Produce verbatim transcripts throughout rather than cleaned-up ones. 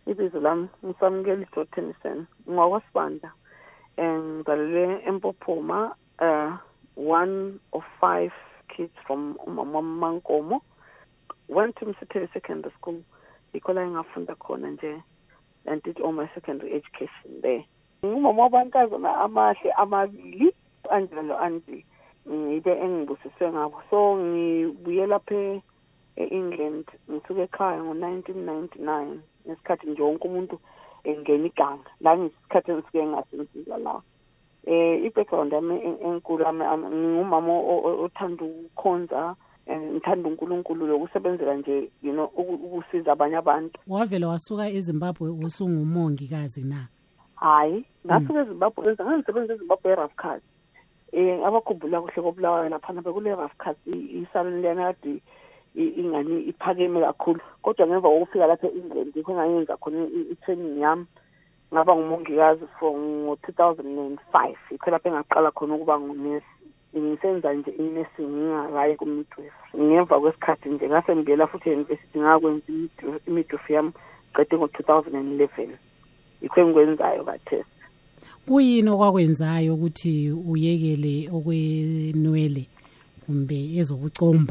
ibizo lami ngisamukela iJotenison ngwakwasibanda. Ngizalelwe eMpophoma, uh, one of five kids from umama Mankomo. Went to Msiteli Secondary School. Ikola engafunda khona nje and did all my secondary education there. Ngumama wabankazana amahle amabili, Angela lo Andy. Ngide engibusiswe ngabo. So ngibuye lapha eEngland ngisuke ekhaya ngo nineteen ninety-nine. Ngesikhathi nje wonke umuntu engena iganga. La ngisikhathi ngisuke ngasensiza la. Eh i-background yami enkulu ngumama othanda ukukhonza, ngithanda uNkulunkulu lokusebenzela nje you know ukusiza abanye abantu. Wavela wasuka eZimbabwe usungumongikazi na? Hayi, ngasuka eZimbabwe ngisebenza eZimbabwe eRafcas. Eh abakhumbula kuhle koBulawayo lapha bekule Rafcas isalon lena kade ingani iphakeme kakhulu. Kodwa ngemva kokufika lapha eEngland ngikho ngayenza khona i-training yami. Ngaba ngumongikazi from two thousand five. Ikho lapha engaqala khona ukuba ngunesi. Ngisenza nje i-nursing ngingakayi ku-midwifery. Ngemva kwesikhathi nje ngase ngibuyela futhi e-university ngakwenza i-midwifery yami qede ngo-two thousand eleven. Ikho engikwenzayo kathesi. Kuyini okwakwenzayo ukuthi uyekele okwenwele kumbe ezokucomba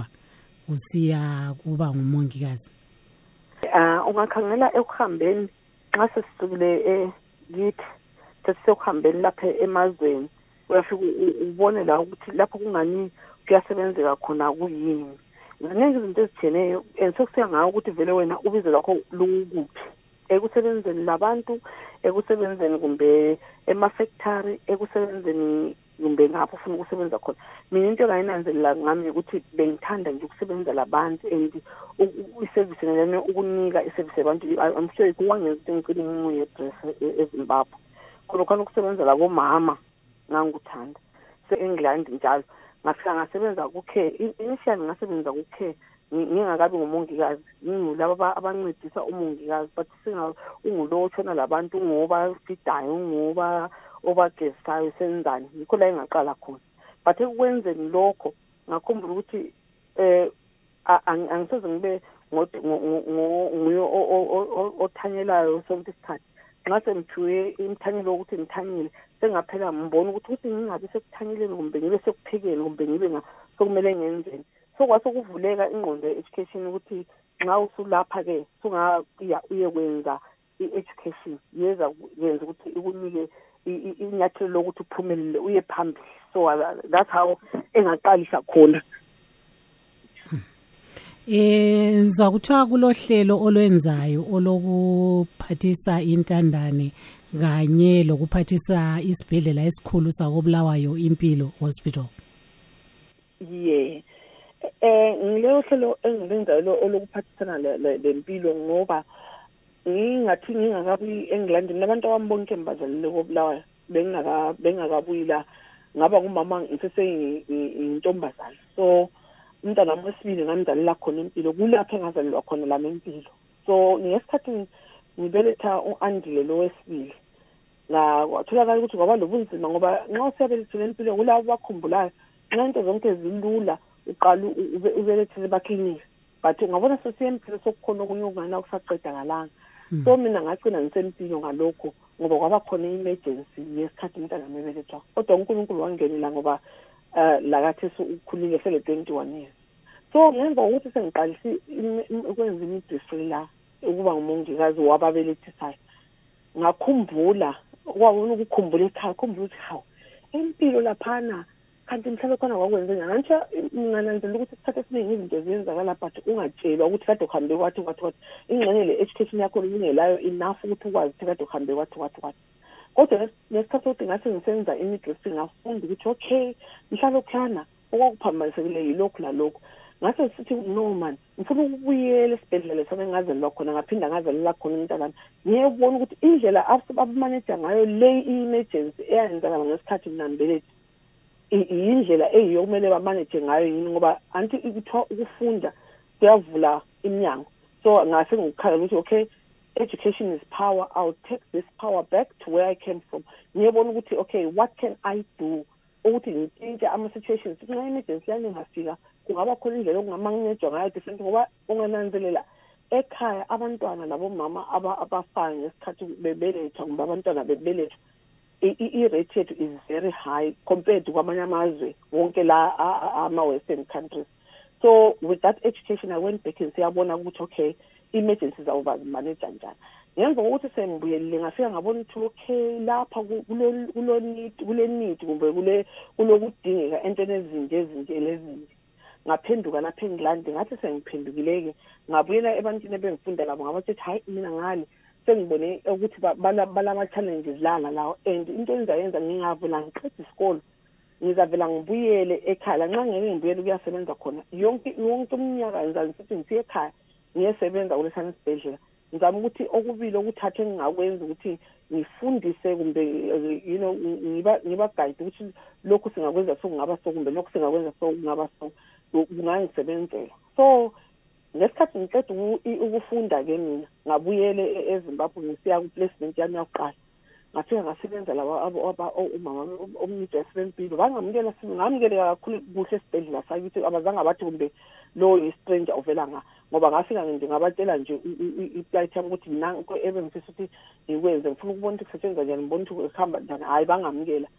usiya kuba ngumongikazi? Ah, ungakhangela ekuhambeni nxa sesisukile ekithi sesikuhambeni lapha emazweni uyafika ubone la ukuthi lapho kungani kuyasebenzeka khona kuyini. Ziningi izinto ezitsheneyo ensokusiya ngayo ukuthi vele wena ubize lakho lukuphi. Ekusebenzeni labantu, ekusebenzeni kumbe ema-factory, ekusebenzeni kumbe ngapho ufuna ukusebenza khona. Mina into engayinanzelela ngami ukuthi bengithanda nje ukusebenza labantu and i-service nalena ukunika i-service yabantu. I'm sure kuwangenza ukuthi ngicile ngimuye address eZimbabwe. Khona khona ukusebenza labomama ngangikuthanda. Se-England njalo ngafika ngasebenza ku-care. Initially ngasebenza ku-care ngingakabi ngumongikazi, ngilabo abancedisa umongikazi, but singa ungulo otshona labantu ngoba fidayo ngoba obagezayo senzani. Yikho la engaqala khona. But ekwenzeni lokho ngakhumbula ukuthi eh angisoze ngibe nguye othanyelayo sonke isikhathi. Nxa sengithuye imthanyelo ukuthi ngithanyile sengaphela ngibona ukuthi ukuthi ngingabe sekuthanyeleni kumbe ngibe sekuphekeni kumbe ngibe sokumele ngenzeni. So kwasokuvuleka ingqondo ye-education ukuthi nxa usulapha ke sungabuya uye kwenza i-education yeza yenza ukuthi ikunike inyathelo lokuthi uphumelele uye phambili. So that's how engaqalisa khona. Eh ngizakuthiwa kulohlelo olwenzayo olokuphathisa intandane kanye lokuphathisa isibhedlela esikhulu sakoBulawayo Impilo Hospital. Yeah. Eh ngilelo hlelo engilenzayo olokuphathisana lempilo ngoba ngingathi ngingakabi eEngland nabantu abambonke mbazalile koBulawayo bengaka bengakabuyila ngaba ngumama ngisese intombazana. So umntana wesibili ngamzalela khona impilo kulapho engazalelwa khona lami impilo. So ngesikhathi ngibeletha uAndile lo wesibili la kwatholakala ukuthi kwaba lobunzima ngoba nxa usebelethe impilo kulabo bakhumbulayo into zonke zilula uqala ubelethele bakliniki but ungabona sesiyempilo sokukhona okunye okungana kusaqeda ngalanga. So mina ngagcina ngisempilo ngalokho ngoba kwaba khona i-emergency yesikhathi umntana mebelethwa. Kodwa uNkulunkulu wangenela ngoba uh, lakathi ukhulile sele twenty-one years. So ngemva ukuthi sengiqalisi ukwenza imidwifery la ukuba ngumongikazi wababelethisayo ngakhumbula kwawona ukukhumbula ekhaya khumbula ukuthi hawu impilo laphana kanti mhlawumbe khona kwakwenza nje ngingananzela ukuthi isikhathi esiningi izinto ziyenzakala but ungatshelwa ukuthi kade uhambe kwathi kwathi kwathi ingxenye le education yakho ingelayo enough ukuthi ukwazi ukuthi kade uhambe kwathi kwathi kwathi. Kodwa nesikhathi sokuthi ngase ngisenza imidwifery ngafunda ukuthi okay mhlawumbe khona okwakuphambanisekile yilokhu lalokhu. Ngase sithi no man ngifuna ukubuyela esibhedlela sana ngazelwa khona ngaphinda ngazelela khona umntana. Ngiyebona ukuthi indlela abamanager ngayo le emergency eyenzakala ngesikhathi nginambelethi indlela eyiyo kumele bamanage ngayo yini ngoba anti ikuthiwa ukufunda kuyavula iminyango. So ngase ngikhala ukuthi okay education is power. I'll take this power back to where I came from. Ngiyebona ukuthi okay what can I do ukuthi ngintshintshe ama situations nxa emergency yani ngafika kungaba khona indlela okungamanejwa ngayo different ngoba ungananzelela ekhaya abantwana labomama abafana ngesikhathi bebeletha kumbe abantwana bebelethwa i-rate yethu is very high compared to kwamanye amazwe wonke la ama-western countries. So with that education I went back and siyabona ukuthi okay emergencies awubamanage njani. Ngemva kokuthi sengibuyelile ngafika ngabona ukuthi okay lapha kulo need kule need kumbe kule kulokudingeka entweni ezinje ezinje lezinje. Ngaphenduka lapha eNgilandi ngathi sengiphendukileke ngabuyela ebantwini ebengifunda labo ngabathi hayi mina ngale sengibone ukuthi balama challenges lana lawo and into engizayenza ngingavela ngiqeda isikole ngizavela ngibuyele ekhaya nxa ngeke ngibuyele kuyasebenza khona yonke yonke umnyaka ngizange sithi ngisiye ekhaya ngiyesebenza kulesana isibhedlela ngizama ukuthi okubili okuthathe ngingakwenza ukuthi ngifundise kumbe you know ngiba ngiba guide ukuthi lokhu singakwenza sokungaba sokumbe lokhu singakwenza sokungaba so kungangisebenzela. So ngesikhathi ngiceda ukufunda ke mina ngabuyele eZimbabwe ngisiya ku placement yami yokuqala ngafika ngasebenza laba umama omnike sempilo bangamukela singamukela kakhulu kuhle esibhedlela sakithi abazange bathi kumbe lo is stranger ovela nga ngoba ngafika nje ngabatshela nje iplight yami ukuthi nanko ebengifisa ukuthi ngikwenze ngifuna ukubona ukuthi kusetshenzwa njani ngibona ukuthi ukuhamba njani hayi bangamukela.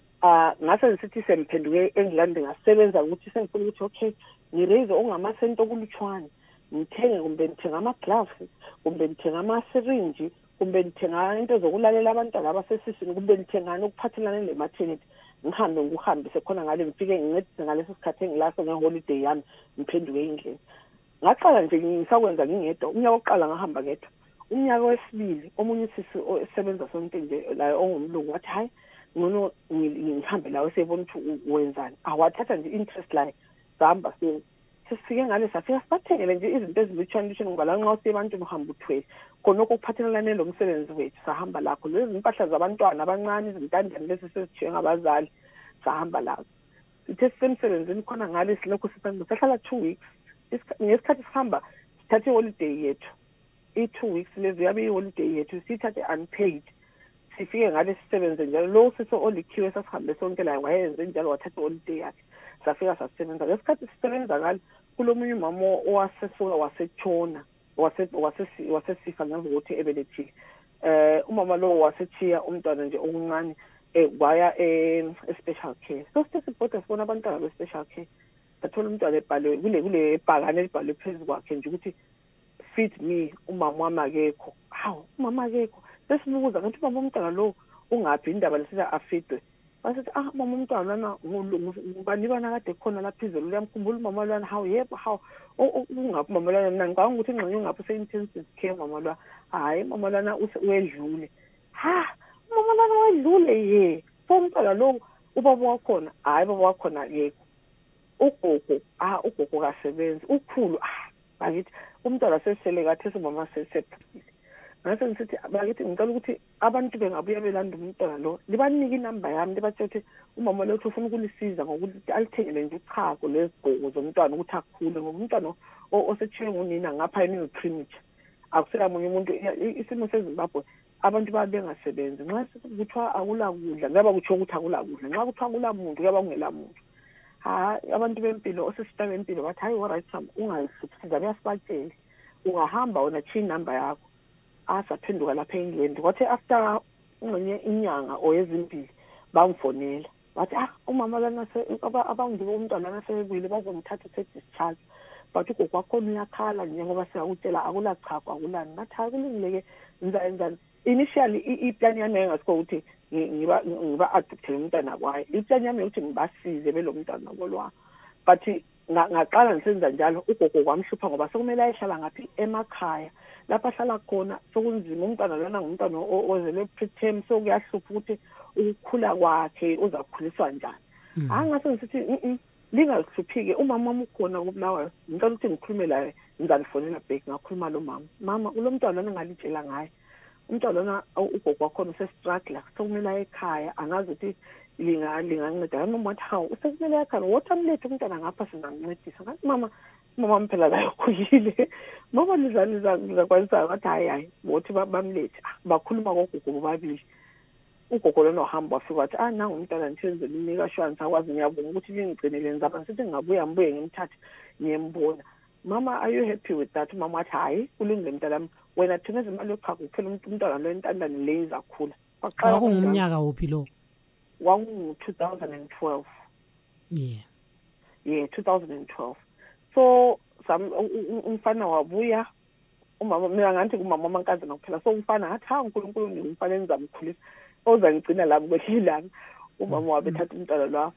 Ah ngase ngisithi semphenduke eNgilandi ngasebenza ukuthi sengifuna ukuthi okay ngiraise ongamasento okulutshwana ngithenge kumbe ngithenga ama gloves kumbe ngithenga ama syringe kumbe ngithenga into zokulalela abantwana abasesisini kumbe ngithenga ukuphathelana ne maternity ngihambe ngihambise khona ngale ngifike ngincedise ngaleso sikhathi engilaso ngeholiday yami ngiphenduke endlini. Ngaqala nje ngisakwenza ngingedwa unyaka oqala ngahamba ngedwa unyaka wesibili omunye sisi osebenza sonke nje la ongumlungu wathi hayi ngono ngihambe lawe sebona ukuthi wenzani awathatha nje interest la sihamba sini sifike ngale safika sibathengele nje izinto ezilutshwana lutshwana ngoba la nxa usebantu muhamba uthwele khona okuphathelana lo msebenzi wethu sahamba lakho lezi impahla zabantwana abancane izintandane lezi sesithiwe ngabazali sahamba lakho sithe sisemsebenzini khona ngale silokho sisebenza sahlala two weeks ngesikhathi sihamba sithathe holiday yethu i-two weeks lezi yabe i-holiday yethu sithathe unpaid sifike ngale sisebenze njalo lo siso olikhiwe sasihambe sonke la wayenze njalo wathatha holiday yakhe safika sasebenza ngesikhathi sisebenza ngalo kulomunye umama owasesuka wasetshona wase wasesifa ngokuthi ebelethile eh umama lo wasethiya umntwana nje okuncane eh waya e special care so sesibhoda sibona abantwana be special care bathola umntwana ebhalwe kule kule bhakane elibhalwe phezulu kwakhe nje ukuthi feed me umama wami akekho hawu umama akekho sesibuza ngathi umama umntwana lo ungaphi indaba lesika afidwe basithi ah mama umntwana lana ngubani bana kade khona lapha izolo uyamkhumbula umama lwana hawu yebo hawu ungaphi mama lwana mina ngicabanga ukuthi ingxenye ungaphi se-intensive care mama lwana hayi mama lwana wedlule ha mama lwana wedlule ye so umntwana lo ubaba wakhona hayi baba wakhona akekho ugogo ah ugogo kasebenzi ukhulu ah bakithi umntwana sesele kathi umama sesephile ngase ngisithi bakithi ngicela ukuthi abantu bengabuya belanda umntwana lo libanike inamba yami libatshela ukuthi umama lo ufuna ukulisiza ngokuthi alithengele nje uchago lezigqoko zomntwana ukuthi akhule ngoba umntwana osethiwe ngunina ngapha yini premature akusela munye umuntu isimo seZimbabwe abantu babengasebenzi nxa kuthiwa akula kudla ngaba kutsho ukuthi akula kudla nxa kuthiwa akula muntu kuyaba kungela muntu ha abantu bempilo osesita bempilo bathi hayi alright sam ungayihluphisa bayasibatshela ungahamba wona chi number yakho asaphenduka lapha eNgilandi kwathi after ngene inyanga oyezimpili bamfonela bathi ah umama lana abangibe umntwana nasebuyile bazomthatha se discharge bathi gokwakho uyakhala njengoba siyakutshela akula chago akulani ngathi akulungileke nzayenzani initially iplan yami engasikho ukuthi ngiba ngiba adoptele umntwana kwaye iplan yami ukuthi ngibasize belo mntwana kolwa but ngaqala ngisenza njalo ugogo kwamhlupha ngoba sekumele ayihlala ngathi emakhaya lapha hlala khona sokunzima umntwana lana ngumntwana ozele preterm so kuyahlupha ukuthi ukukhula kwakhe uzakhuliswa njani angase ngisithi lingahluphike umama wami ukhona kuBulawayo ngicela ukuthi ngikhulume laye ngizalifonela back ngakhuluma lo mama mama ulomntwana lana ngalitshela ngaye umntwana lana ugogo wakhona usestruggle sokumele ekhaya angazi ukuthi linga linganceda noma wathi hawu usekumele ekhaya wotamlethe umntwana ngapha singamncedisa ngathi mama mama mphela la yokhuyile mama lizani zakwanisa wathi hayi hayi bothi bamlethe bakhuluma kogogo bobabili ugogo lona ohamba wafika wathi ah nangu umntwana nithenze linika shwani sakwazi ngiyabonga ukuthi ngingigcinele ngizaba sithi ngabuya ngibuye ngimthathe ngiyembona mama, are you happy with that? Mama wathi hayi kulungile mntanami, wena thumeza imali yochago kuphela umntwana lo entandane le izakhula. Kwakungumnyaka wuphi lo? Wangu two thousand twelve. Yeah. Yeah, two thousand twelve. So some umfana wabuya umama mina ngathi kumama mankazi nokuphela. So umfana athi ha uNkulunkulu ngimfana enizamkhulisa ozangigcina lami kwehlilanga. Umama wabe thatha umntwana lo.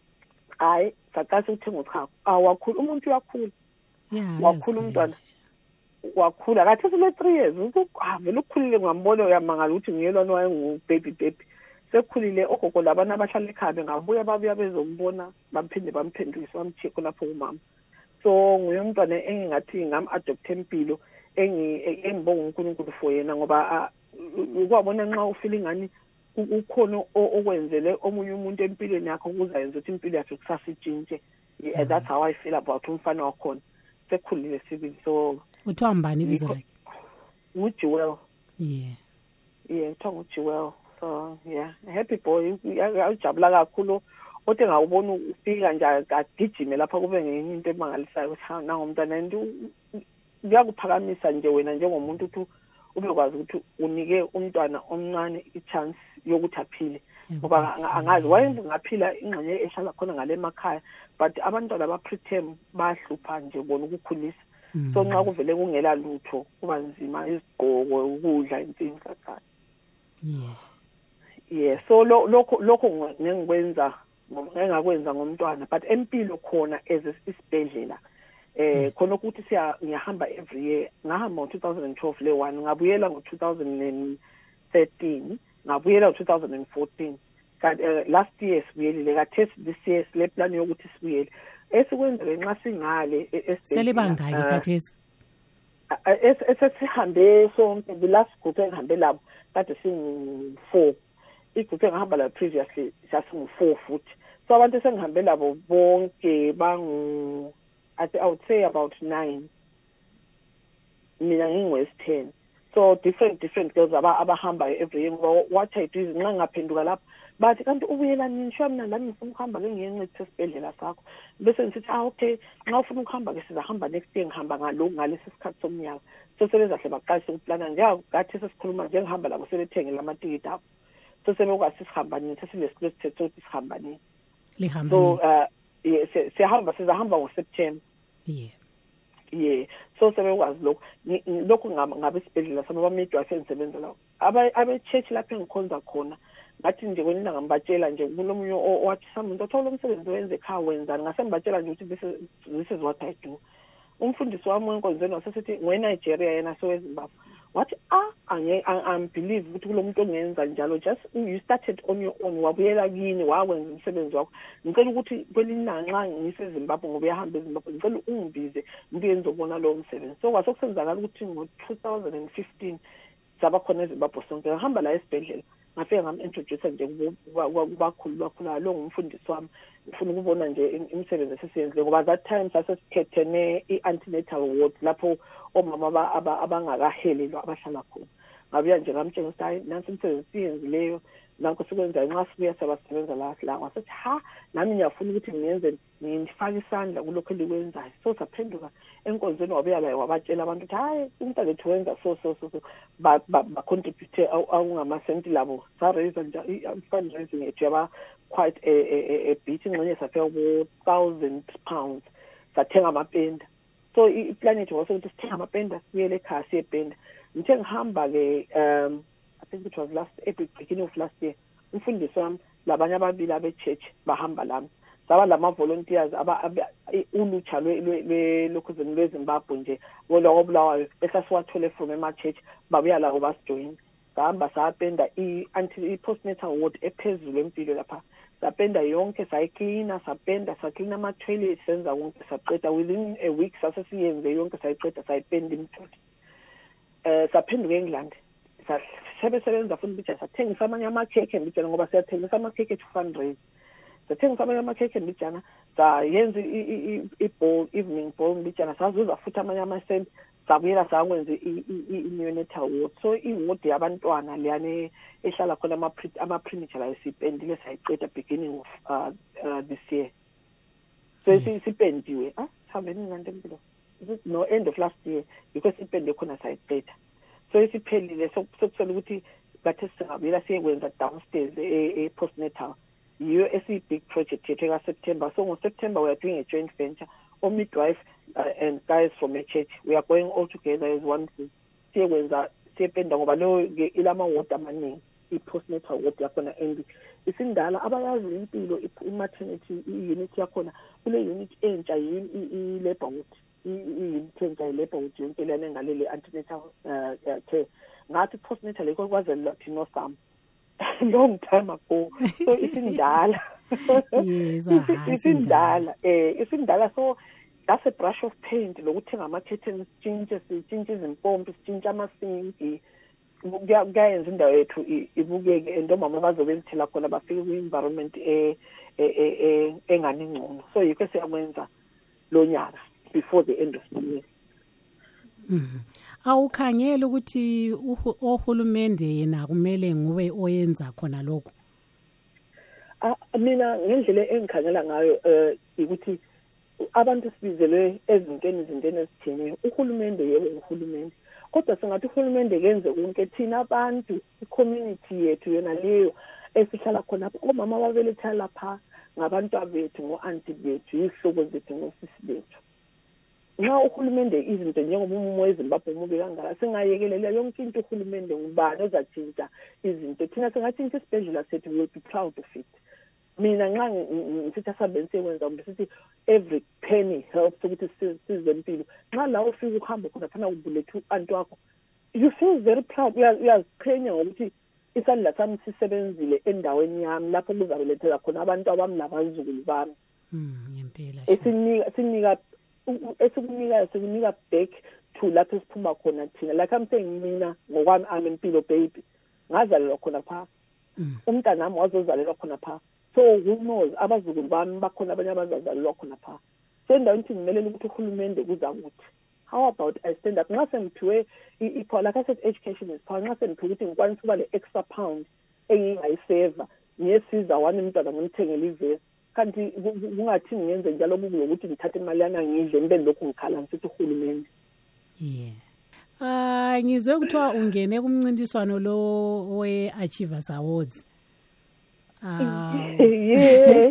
Hayi saqasha ukuthenga uchago. Awakhula umuntu uyakhula. Yeah. Wakhula umntwana. Wakhula kathi sele three years. Vele ukukhulile ngambona uyamangala ukuthi ngiyelona wayengu baby baby. Sekhulile ogogo labana abahlala ekhaya ngabuya babuya bezombona bamphinde bamphendulisa bamcheck lapho kumama. So nguye umntwana engingathi ngam adopt empilo engi engibonga uNkulunkulu for yena ngoba ukwabona nxa ufila ingani ukhona okwenzele omunye umuntu empilweni yakho ukuzayenza ukuthi impilo yakhe kusasa itshintshe. Yeah, that's how I feel about umfana wakhona. Sekhulile sibili. So uthiwa mbani ibizo lakhe? uJewel. Yeah. Yeah, uthiwa uJewel. So yeah, happy boy. Uyajabula kakhulu. Othi ngawubona ufika nje agijime lapha kube ngenye into emangalisayo ukuthi nangomntwana nto ngiyakuphakamisa nje wena njengomuntu ukuthi ubekwazi ukuthi unike umntwana omncane i-chance yokuthi aphile. Ngoba angazi wayenza ngaphila ingxenye ehlala khona ngale emakhaya, but abantwana ba-preterm bahlupha nje bona ukukhulisa. So nxa kuvele kungela lutho kuba nzima izigqoko ukudla insini kakhulu. Yeah. Yeah, so lokho lokho ngengikwenza ngengakwenza ngomntwana, but empilo khona as isibhedlela eh khona ukuthi siya ngiyahamba every year. Ngahamba ngo two thousand twelve le one, ngabuyela ngo two thousand thirteen, ngabuyela ngo two thousand fourteen. Kanti last year sibuyelile kathesi this year sile plan yokuthi sibuyele. Esikwenzele nxa singale esibhedlela. Selibangaki kathesi? Esesihambe sonke the last group engihambe labo kade singu four. Igroup engihamba la previously sasingu four futhi. So abantu sengihambe labo bonke bangu I would say about nine. Mina ngingwes ten. So different different girls abahamba every year. What I do is nxa ngaphenduka lapha bathi kanti ubuyela nini sho mina lami ngifuna ukuhamba ke ngiyencithe esibhedlela sakho. Bese ngithi ah okay nxa ufuna ukuhamba ke sizahamba next year ngihamba ngaloko ngalesi sikhathi somnyaka. So sebezahle baqalise ukuplana nje ngathi sesikhuluma nje ngihamba labo sebethenge lamatikiti apho. So sebekwazi sihamba nini sesilesithetho ukuthi sihamba nini. Lihamba. So uh yes sihamba sizahamba ngoSeptember. Yeah. Yeah. So sebekwazi lokho lokho ngabe isibhedlela sababa midwife engisebenza lawo. Aba abe church lapho engikhonza khona. Ngathi nje kwenina ngambatshela nje kulomunye owathi samuntu othola umsebenzi wenze ekhaya wenzani ngasembatshela nje ukuthi this this is what I do. Umfundisi wami wenkonzweni wasesithi weNigeria yena soweZimbabwe. Wathi ah ange unbelieve ukuthi kulomuntu ongenza njalo, just you started on your own wabuyela kini wakwenza umsebenzi wakho. Ngicela ukuthi kwelinina nxa ngiseZimbabwe ngoba uyahamba eZimbabwe ngicela ungibize ngiye ngizobona lo msebenzi. So kwasekusenzakala ukuthi ngo two thousand fifteen saba khona eZimbabwe sonke ngihamba la esibhedlela. Ngafika ngam-introduce nje kubakhulu bakhulu lo ngumfundisi wami ngifuna ukubona nje imisebenzi esisiyenzile ngoba that time sasesikhethene i-antenatal ward lapho omama abangakahelelwa abahlala khona. Ngabuya nje ngamtshela ukuthi hayi nansi imisebenzi siyenzileyo nanko sikwenza nxa sibuya sabasebenza la la wasethi ha nami ngiyafuna ukuthi ngiyenze ngifake isandla kulokho elikwenzayo. So saphenduka enkonzweni wabuya la wabatshela abantu ukuthi hayi umntana ethu wenza so so so ba ba contribute awungamasenti labo sa raise nje i-fundraising ethu yaba quite a a a bit ingxenye safika ku thousand pounds sathenga amapenda. So i-plan ethu wase ukuthi sithenga amapenda sibuyele ekhaya siyependa. Ngithe ngihamba ke um I think it was last April, beginning of last year. Umfundisi wami labanye ababili abe church bahamba lami. Saba lama volunteers aba ulutsha lwe lokhuzeni lweZimbabwe nje wolo obulawayo esasiwathole from ema church babuya la obasijoin. Sahamba sapenda i-anti postnatal ward ephezulu empilo lapha. Sapenda yonke sayicleana sapenda saclean ama toilets senza konke saqeda within a week sasesiyenze yonke sayiqeda sayipenda imitholi. Eh saphenduka eNgland. Sasebenza futhi bicha sathengisa amanye amakhekhe embijana ngoba siyathengisa amakhekhe to fundraise. Sathengisa amanye amakhekhe embijana sayenza i-bowl evening bowl embijana sazuza futhi amanye amasenti sabuyela sakwenza i-neonatal ward. So i-ward yabantwana leyane ehlala khona ama-premature la sipendile sayiqeda beginning of uh, uh, this year. So sipendiwe ah sihambeni ngante impilo. no end of last year because ipende khona sayiqeda so isiphelile sokusola ukuthi bathe singabuyela siyekwenza downstairs e postnatal yiyo esi big project yethu ka September. So ngo September we are doing a joint venture or midwife uh, and guys from a church. We are going all together as one group. Siyekwenza siyependa ngoba lo ilama ward amaningi i postnatal ward yakhona and isindala abayazi impilo i maternity i unit yakhona kule unit entsha i labor ward i unit entsha i labor ward yonke lena ngalele antenatal care ngathi postnatal ikho kwazela thina some long time ago so isindala yes isindala eh isindala so that's a brush of paint lokuthenga ama curtains changes changes impompi change amasinki kuyayenza indawo yethu ibukeke endomama bazobelithela khona bafike ku environment e engani ngcono so yikho siyakwenza lo nyaka before the end of the year. Mhm. Awukhangela ukuthi ohulumende yena kumele ngube oyenza khona lokho? Ah mina ngendlela engikhangela ngayo eh ukuthi abantu sibizelwe ezintweni izintweni ezithini uhulumende yebo uhulumende kodwa singathi uhulumende kenze konke thina abantu i-community yethu yona leyo esihlala khona omama ababeletha lapha ngabantu abethu ngo-auntie bethu ihlobo zethu ngosisi bethu. Nxa uhulumende izinto njengoba umumo weZimbabwe mubi kangaka singayekelela yonke into uhulumende ngubani ozatshintsha izinto thina singatshintsha isibhedlela sethu we will be proud of it. Mina nxa ngithi asabenze sekwenza ngithi every penny helps ukuthi sizempilo nxa la ufika uhamba khona fana ubulethu antu wakho you feel very proud uyaziqhenya ngokuthi isandla sami sisebenzile endaweni yami lapho kuzabelethela khona abantu abami labazukulu bami. Mm ngempela. Esinika sinika esikunika sikunika back to lapho esiphuma khona thina like I'm saying mina ngokwami amempilo baby ngazalelwa khona pha umntana nami wazozalelwa khona pha so who knows abazukulu bami bakhona abanye abazazalelwa khona pha so endaweni ukuthi ngimelele ukuthi uhulumende kuza kuthi how about I stand up nxa sengithiwe ipho like I said education is power nxa sengithiwe ukuthi ngikwanisa ukuba le extra pound engingayiseva ngiyesiza wani umntwana ngimthengele ivesi kanti kungathi ngiyenze njalo kubuye ukuthi ngithathe imali yana ngidle ngibe lokhu ngikhala ngisithi uhulumende. Yeah. Ah ngizwe ukuthiwa ungene kumncintiswano lo we Achievers Awards. Ah yeah.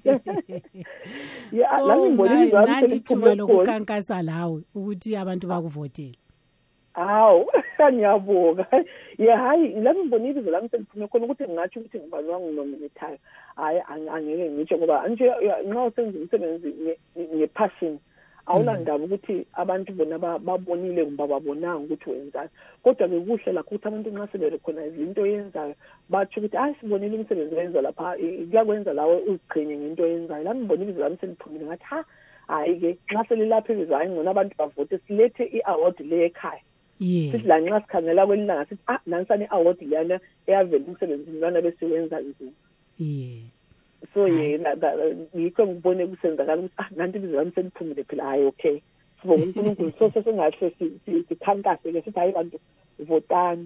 Yeah, la ngibona izami selithuba lokukankasa lawe ukuthi abantu bakuvotele. Aw, ngiyabonga. Yeah, hayi la ngibona ibizo lami seliphume khona ukuthi ngingathi ukuthi ngibani wanginominate. Hayi angeke ngitsho ngoba nje nxa usenza umsebenzi ngepassion awulandaba ukuthi abantu bona babonile kumbe babonanga ukuthi wenzani kodwa bekuhle lakho ukuthi abantu nxa seberecognize into yenzayo bathi ukuthi hayi sibonile umsebenzi wenza lapha kuyakwenza lawe uziqhenye ngento yenzayo la ngibona ibizo lami seliphumile ngathi ha hayi ke nxa selilapha ibizo hayi ngona abantu bavote silethe i-award le ekhaya. Yeah. Sithi la nxa sikhangela kwelilanga sithi ah nansani i-award lana eyavela umsebenzi lana besiwenza nzima. Yeah. So yena yikho ngibone kusenzakala ukuthi ah nanti ibizo lami seliphumile phela hayi okay sibonga uNkulunkulu so sesingahle sikhankase ke sithi hayi bantu votani.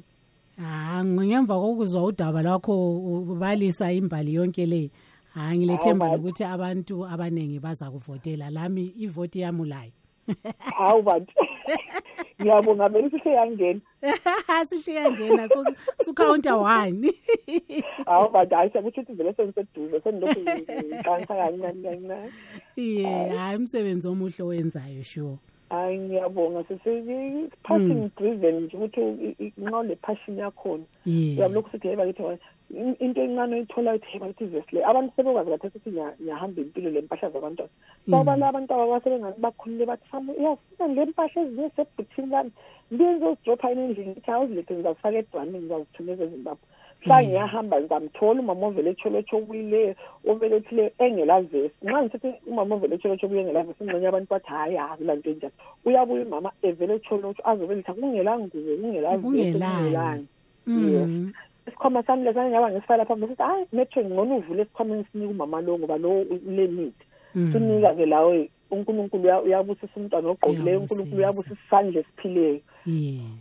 Ah ngemva kokuzwa udaba lakho ubalisa imbali yonke le ha ngilethemba ukuthi abantu abanengi baza kuvotela lami ivoti yamulayo. Hawu bantu ngiyabonga vele sishiyangena sishiyangena so su counter one. Hawu bantu ayisho ukuthi vele sengiseduze senilokhu ngiqansa kancane kancane. Yeah hayi umsebenzi omuhle owenzayo sure. Hayi ngiyabonga sisi passion driven nje ukuthi nxa le passion yakhona uyabulokhu sithi heba kithi into encane oyithola uthi heba kithi vesle abantu sebekwazi kathi sithi ngiyahamba impilo lempahla zabantwana baba abantu abasebengani bakhulile bathi samu uyafuna le mpahla ezinye sebhuthini lami ngiyenze uzidropha endlini ithi awuzilethe ngizafaka edwani ngizazithumeza eZimbabwe mhla ngiyahamba ngizamthola umama ovele echolotsho obuyile obelethile engelavesi nxa ngisithi umama ovele echolotsho obuye engelavesi ngxenye abantu bathi hayi akulanto enjani uyabuya umama evele echolotsho azobeletha kungelangubo kungelavesi yes isikhwama sami lesana ngaba ngisifala phambi sithi hayi metho ngcono uvule isikhwama sinika umama lo ngoba lo ule need sinika ke lawe uNkulunkulu uyabusisa umntwana ogqokileyo uNkulunkulu uyabusisa isandla esiphileyo.